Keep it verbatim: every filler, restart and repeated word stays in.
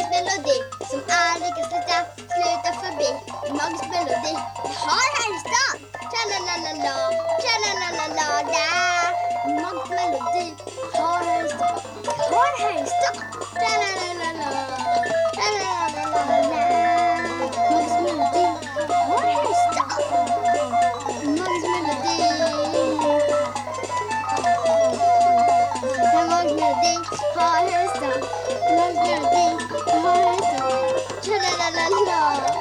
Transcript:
Magnus melodi som aldrig kan sluta, sluta förbi. Magnus melodi har här i stan. Tra-la-la-la-la, tra-la-la-la-la-la. Magnus melodi har här i stan, har här i stan. Tra-la-la-la-la, tra-la-la-la-la-la. Magnus melodi har här i stan. Magnus melodi. Magnus melodi har här i stan. Magnus melodi har här i stan. Tra-la-la-la-la.